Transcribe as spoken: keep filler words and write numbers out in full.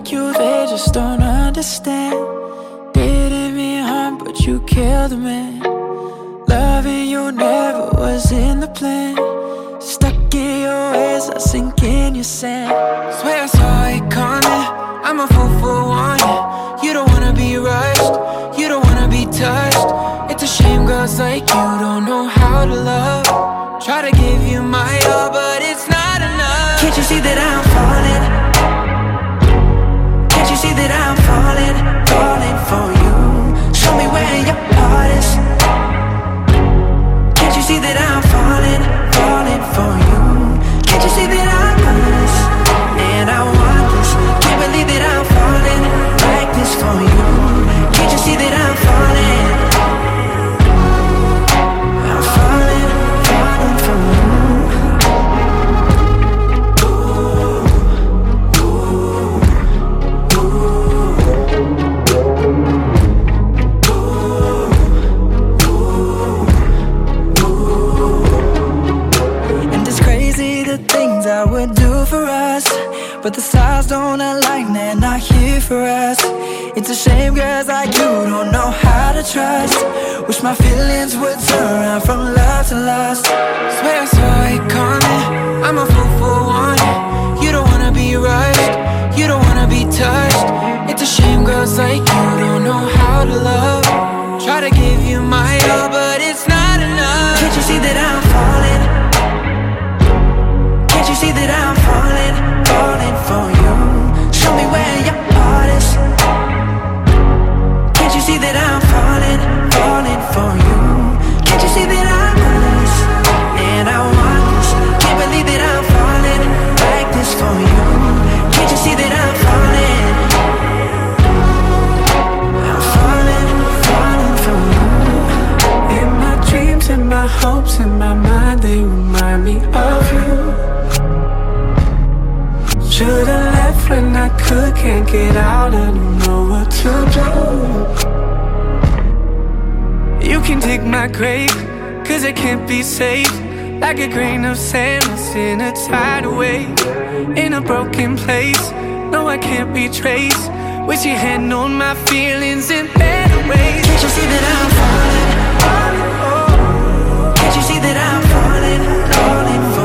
like you, they just don't understand. Didn't mean harm, but you killed a man. Loving you never was in the plan. Stuck in your ways, I sink in your sand. Swear I saw it coming, I'm a fool for wanting. You don't wanna be rushed, you don't wanna be touched. It's a shame girls like you don't know how to love. Try to give you my all, but it's not enough. Can't you see that I'm falling? Can't you see that I'm falling, falling for you? Show me where your heart is. Can't you see that I'm falling, falling for you? Can't you see that I'm honest? And I want this. Can't believe that I'm falling like this for you. Can't you see that I'm falling? I'm falling, falling for you. I would do for us, but the stars don't align, they're not here for us. It's a shame girls like you don't know how to trust. Wish my feelings would turn around from love to lust. Swear I saw it coming, I'm a fool for wanting. You don't wanna be rushed, you don't wanna be touched. It's a shame girls like you don't know how to love. Try to give you my all, but it's not enough. Can't you see that I'm falling? Can't you see that I'm falling, falling for you? Show me where your heart is. Can't you see that I'm falling, falling for you? Can't you see that I'm honest? And I want this. Can't believe that I'm falling like this for you. Can't you see that I'm falling? I'm falling, falling for you. In my dreams, in my hopes, in my mind, they remind me of you. Should've left when I could, can't get out, I don't know what to do. You can dig my grave, cause it can't be safe. Like a grain of sand lost in a tidal wave. In a broken place, no I can't be traced. Wish you had known my feelings in better ways. Can't you see that I'm falling? Can't you see that I'm falling, falling for